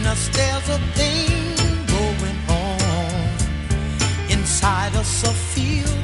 us there's a thing going on inside us, a feel